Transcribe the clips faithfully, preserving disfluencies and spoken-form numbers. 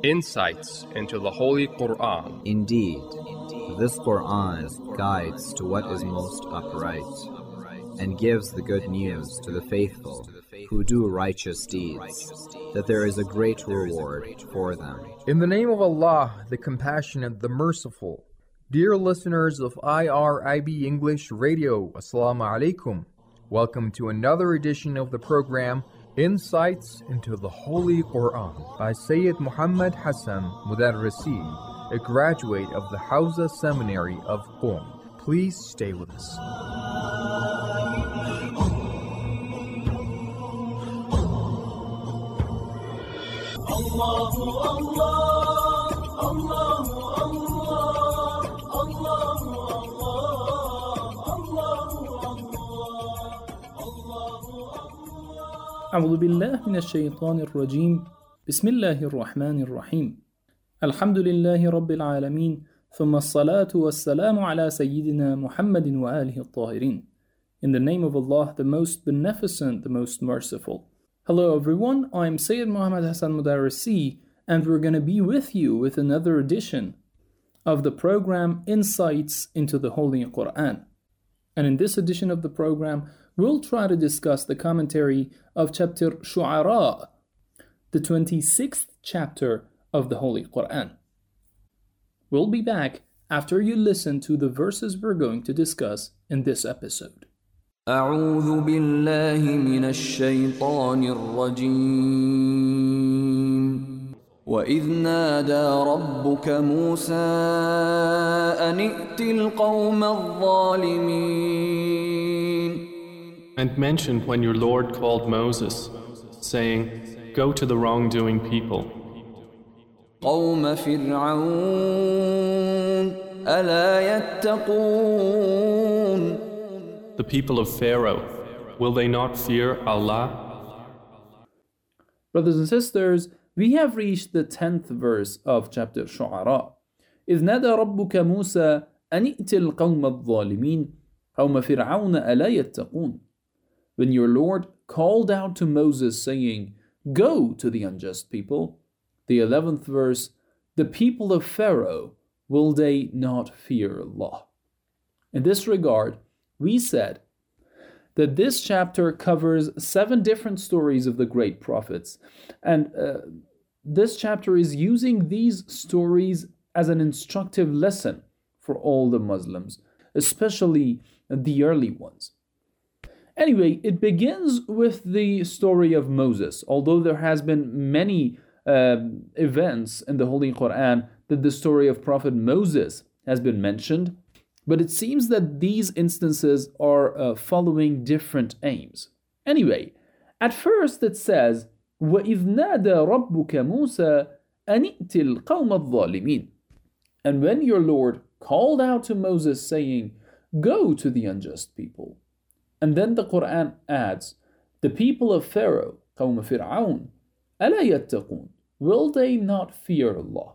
Insights into the Holy Quran. Indeed, this Quran guides to what is most upright, and gives the good news to the faithful who do righteous deeds, that there is a great reward for them. In the name of Allah, the Compassionate, the Merciful. Dear listeners of I R I B English Radio, Assalamu alaikum. Welcome to another edition of the program, Insights into the Holy Quran, by Sayyid Muhammad Hassan Mudarrisi, a graduate of the Hawza Seminary of Qom. Please stay with us. Allahu Allah, Allahu Allah, Allahu أعوذ بالله من الشيطان الرجيم بسم الله الرحمن الرحيم الحمد لله رب العالمين ثم الصلاة والسلام على سيدنا محمد وآله الطاهرين. In the name of Allah, the most beneficent, the most merciful. Hello everyone, I'm Sayyid Muhammad Hassan Mudarrisi, and we're going to be with you with another edition of the program Insights into the Holy Quran. And in this edition of the program, we'll try to discuss the commentary of chapter Shu'ara, the twenty-sixth chapter of the Holy Quran. We'll be back after you listen to the verses we're going to discuss in this episode. أعوذ بالله من الشيطان الرجيم وإذ نادى ربك موسى أن ائت القوم الظالمين. And mention when your Lord called Moses, saying, Go to the wrongdoing people. قوم فرعون ألا يتقون. The people of Pharaoh, will they not fear Allah? Brothers and sisters, we have reached the tenth verse of chapter Shu'ara. إذ نادى ربك موسى أن ائت القوم الظالمين قوم فرعون ألا يتقون. When your Lord called out to Moses saying, Go to the unjust people. The eleventh verse, the people of Pharaoh, will they not fear Allah? In this regard, we said that this chapter covers seven different stories of the great prophets. And uh, this chapter is using these stories as an instructive lesson for all the Muslims, especially the early ones. Anyway, it begins with the story of Moses. Although there has been many uh, events in the Holy Quran that the story of Prophet Moses has been mentioned, but it seems that these instances are uh, following different aims. Anyway, at first it says, وَإِذْ نَادَى رَبُّكَ مُوسَى أَنِ ائْتِ الْقَوْمَ الظَّالِمِينَ. And when your Lord called out to Moses saying, Go to the unjust people. And then the Quran adds, the people of Pharaoh, قوم فرعون, ألا يتقون, will they not fear Allah?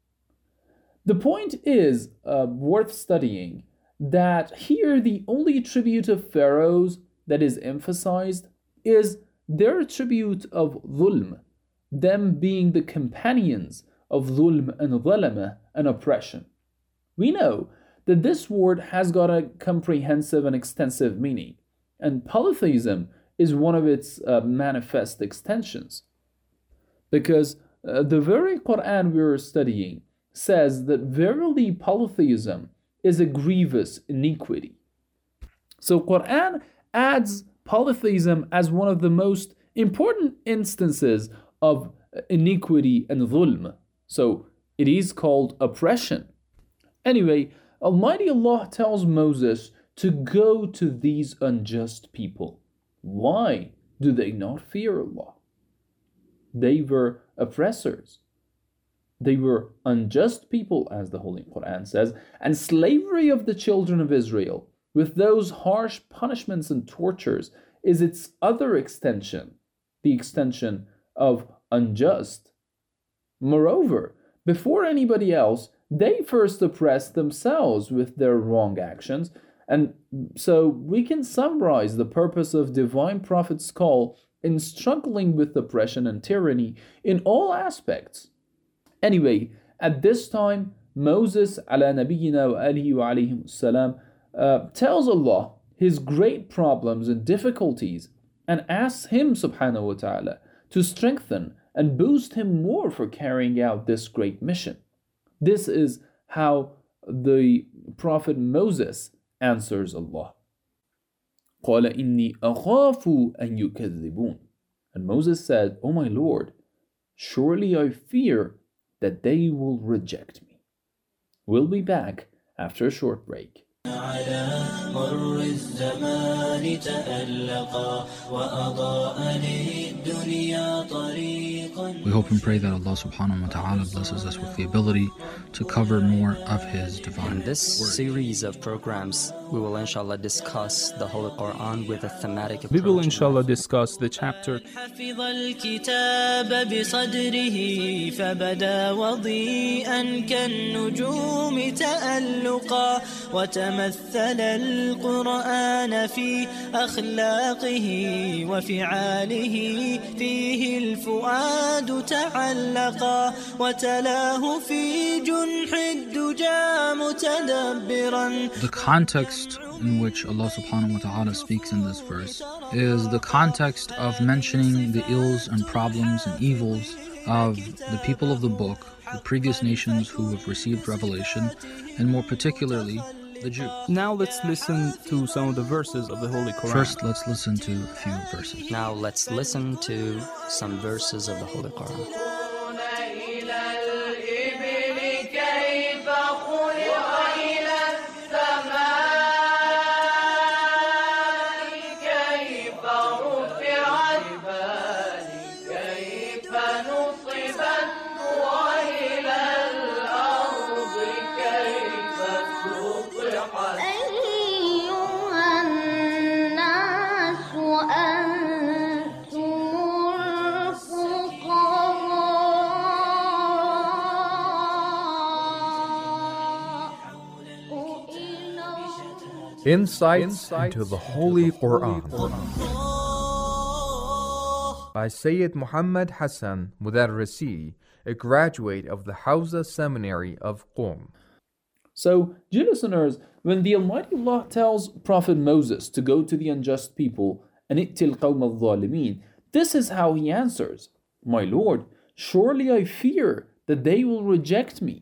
The point is uh, worth studying that here the only tribute of pharaohs that is emphasized is their tribute of dhulm, them being the companions of dhulm and zalama and oppression. We know that this word has got a comprehensive and extensive meaning, and polytheism is one of its uh, manifest extensions. Because uh, the very Quran we are studying says that verily polytheism is a grievous iniquity. So Quran adds polytheism as one of the most important instances of iniquity and dhulm. So it is called oppression. Anyway, Almighty Allah tells Moses to go to these unjust people. Why do they not fear Allah? They were oppressors. They were unjust people, as the Holy Quran says, and slavery of the children of Israel, with those harsh punishments and tortures, is its other extension, the extension of unjust. Moreover, before anybody else, they first oppressed themselves with their wrong actions, and so we can summarize the purpose of divine prophet's call in struggling with oppression and tyranny in all aspects. Anyway, at this time, Moses ala nabiyyina wa alihi wa alayhi salam uh, tells Allah his great problems and difficulties and asks him subhanahu wa ta'ala to strengthen and boost him more for carrying out this great mission. This is how the Prophet Moses answers Allah. قَالَ إِنِّي أَخَافُ أَن يُكَذِّبُونَ. And Moses said, "O my Lord, surely I fear that they will reject me." We'll be back after a short break. على مر الزمان تألقا وأضاء للدنيا طريقا. We hope and pray that Allah subhanahu wa ta'ala blesses us with the ability to cover more of His divine In this word. series of programs, we will inshallah discuss the Holy Quran with a thematic approach. We will inshallah discuss the chapter حفظ الكتاب بصدره فبدا وضيئا كالنجوم تألقا وتمثل القرآن في أخلاقه وفعاله فيه الفؤاد تعلقا وتلاه في جنح الدجى متدبرا. The context in which Allah subhanahu wa ta'ala speaks in this verse is the context of mentioning the ills and problems and evils of the people of the book, the previous nations who have received revelation, and more particularly the Jews. Now let's listen to some of the verses of the Holy Quran. First, let's listen to a few verses. Now let's listen to some verses of the Holy Quran. Insights into the Holy Quran by Sayyid Muhammad Hassan Mudarrisi, a graduate of the Hawza Seminary of Qom. So, dear listeners, when the Almighty Allah tells Prophet Moses to go to the unjust people, and itil qawm al-zalimin, this is how he answers, "My Lord, surely I fear that they will reject me."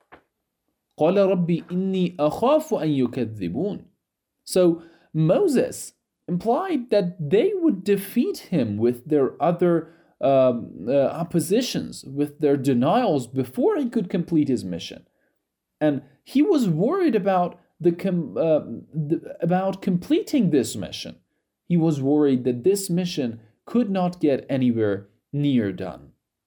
قَالَ رَبِّي إِنِّي أَخَافُ أَن يُكَذِّبُونَ. So Moses implied that they would defeat him with their other um, uh, oppositions, with their denials before he could complete his mission. And he was worried about the, com- uh, the about completing this mission. He was worried that this mission could not get anywhere near done.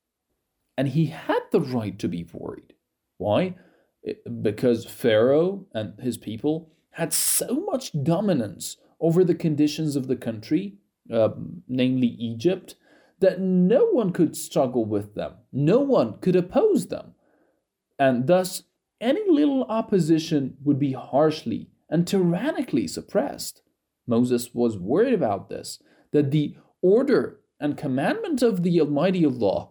And he had the right to be worried. Why? Because Pharaoh and his people had so much dominance over the conditions of the country, uh, namely Egypt, that no one could struggle with them. No one could oppose them. And thus, any little opposition would be harshly and tyrannically suppressed. Moses was worried about this, that the order and commandment of the Almighty Allah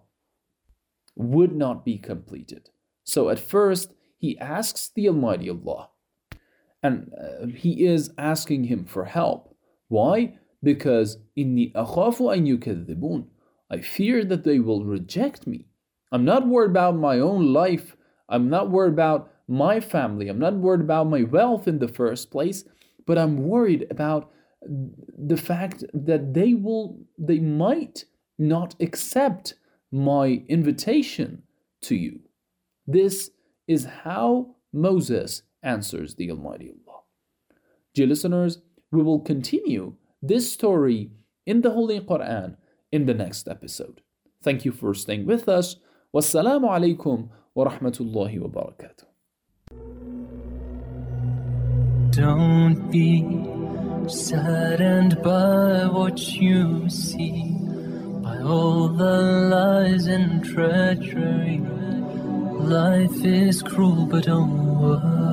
would not be completed. So at first, he asks the Almighty Allah, and uh, he is asking him for help. Why? Because inni akhafu an yukadhibun. I fear that they will reject me. I'm not worried about my own life. I'm not worried about my family. I'm not worried about my wealth in the first place, but I'm worried about the fact that they will, they might not accept my invitation to you. This is how Moses answers the Almighty Allah. Dear listeners, we will continue this story in the Holy Quran in the next episode. Thank you for staying with us. Wassalamu alaikum wa rahmatullahi wa barakatuh. Don't be saddened by what you see, by all the lies and treachery. Life is cruel, but don't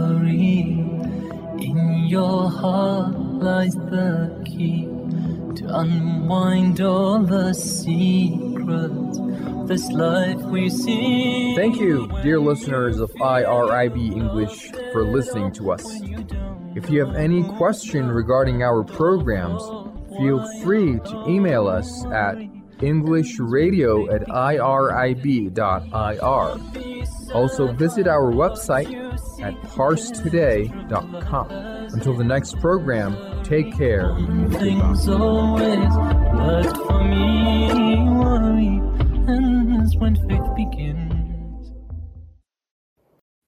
worry. In your heart lies the key to unwind all the secrets of this life we see. Thank you, dear listeners of I R I B English, for listening to us. If you have any question regarding our programs, feel free to email us at englishradio at irib dot I R. Also visit our website at parse today dot com. Until the next program, take care. Things always worked for me.